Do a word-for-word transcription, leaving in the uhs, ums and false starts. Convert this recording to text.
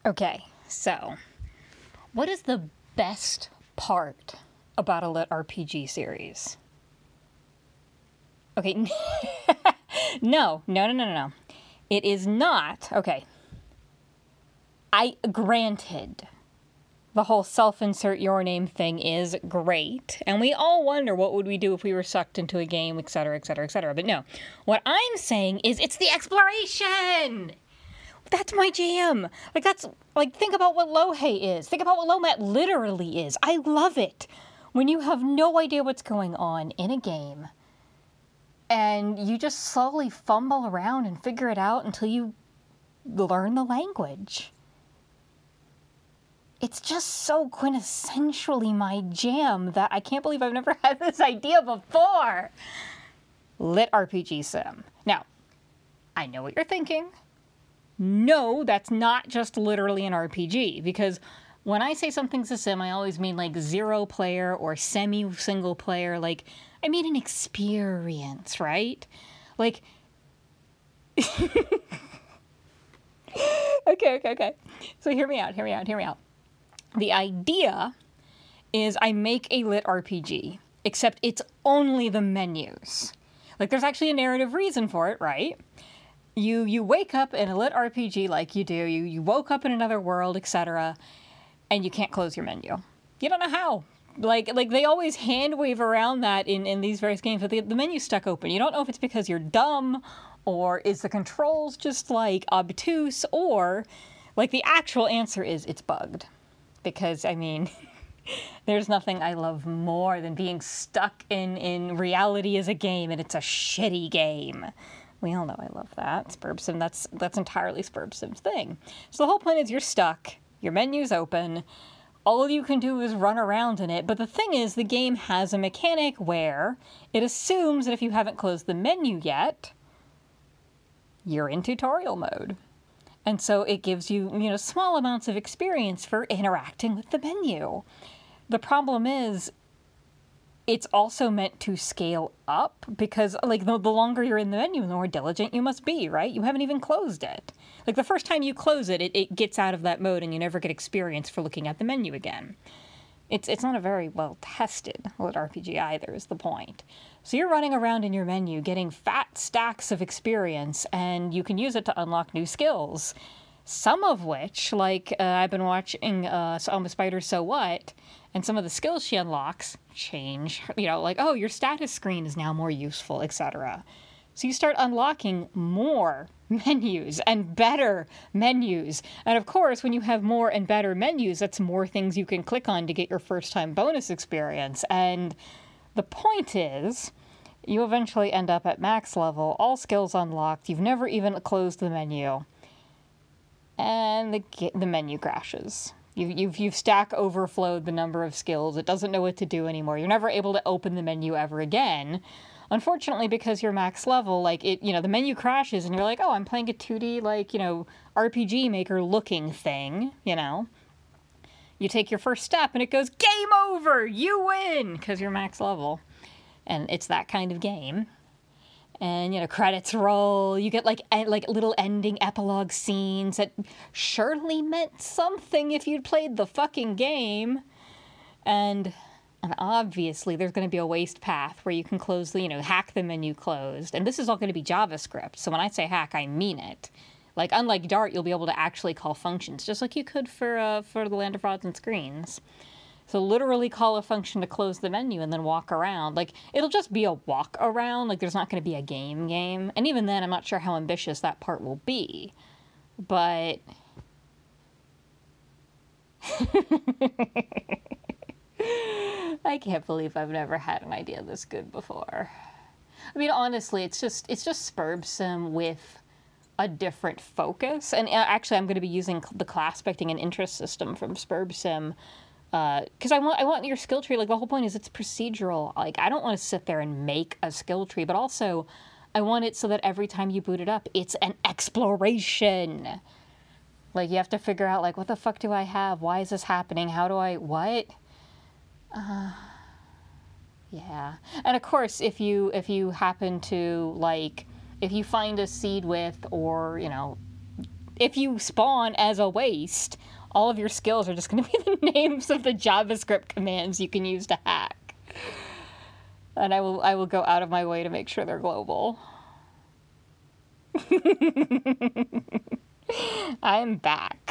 Okay, so what is the best part about a lit R P G series? Okay, no, no, no, no, no. It is not, okay. I, granted, the whole self-insert your name thing is great, and we all wonder what would we do if we were sucked into a game, et cetera, et cetera, et cetera. But no, what I'm saying is it's the exploration! That's my jam. Like, that's, like, think about what Lohe is. Think about what Lomat literally is. I love it. When you have no idea what's going on in a game, and you just slowly fumble around and figure it out until you learn the language. It's just so quintessentially my jam that I can't believe I've never had this idea before. Lit R P G sim. Now, I know what you're thinking. No, that's not just literally an R P G, because when I say something's a sim, I always mean like zero player or semi-single player. Like, I mean an experience, right? Like, okay, okay, okay. So hear me out, hear me out, hear me out. The idea is I make a lit R P G, except it's only the menus. Like, there's actually a narrative reason for it, right? You you wake up in a lit R P G like you do, you, you woke up in another world, et cetera, and you can't close your menu. You don't know how. Like, like they always hand wave around that in, in these various games, but the, the menu's stuck open. You don't know if it's because you're dumb, or is the controls just, like, obtuse, or, like, the actual answer is it's bugged. Because, I mean, there's nothing I love more than being stuck in, in reality as a game, and it's a shitty game. We all know I love that. Spurbsim, that's that's entirely Spurbsim's thing. So the whole point is you're stuck, your menu's open, all you can do is run around in it. But the thing is, the game has a mechanic where it assumes that if you haven't closed the menu yet, you're in tutorial mode. And so it gives you, you know, small amounts of experience for interacting with the menu. The problem is, it's also meant to scale up because, like, the, the longer you're in the menu, the more diligent you must be, right? You haven't even closed it. Like, the first time you close it, it, it gets out of that mode and you never get experience for looking at the menu again. It's it's not a very well-tested lit R P G either, is the point. So you're running around in your menu getting fat stacks of experience, and you can use it to unlock new skills. Some of which, like, uh, I've been watching uh, Alma Spider So What, and some of the skills she unlocks change. You know, like, oh, your status screen is now more useful, et cetera. So you start unlocking more menus and better menus. And of course, when you have more and better menus, that's more things you can click on to get your first-time bonus experience. And the point is, you eventually end up at max level, all skills unlocked, you've never even closed the menu, and the the menu crashes. You, you've, you've stack overflowed the number of skills. It doesn't know what to do anymore. You're never able to open the menu ever again. Unfortunately, because you're max level, like, it, you know, the menu crashes and you're like, oh, I'm playing a two D, like, you know, R P G maker looking thing, you know. You take your first step and it goes, game over, you win, because you're max level. And it's that kind of game. And, you know, credits roll. You get, like, e- like little ending epilogue scenes that surely meant something if you'd played the fucking game. And, and obviously, there's going to be a waste path where you can close the, you know, hack the menu closed. And this is all going to be JavaScript. So when I say hack, I mean it. Like, unlike Dart, you'll be able to actually call functions, just like you could for uh, for the Land of Rods and Screens. So literally call a function to close the menu and then walk around. Like, it'll just be a walk around. Like, there's not going to be a game game. And even then, I'm not sure how ambitious that part will be. But I can't believe I've never had an idea this good before. I mean, honestly, it's just it's just Spurbsim with a different focus. And actually, I'm going to be using the class expecting an interest system from Spurbsim. Because uh, I want I want your skill tree, like, the whole point is it's procedural. Like, I don't want to sit there and make a skill tree, but also I want it so that every time you boot it up, it's an exploration. Like, you have to figure out, like, what the fuck do I have? Why is this happening? How do I, what? Uh, yeah. And of course, if you, if you happen to, like, if you find a seed with, or, you know, if you spawn as a waste, all of your skills are just going to be the names of the JavaScript commands you can use to hack. And I will I will go out of my way to make sure they're global. I am back.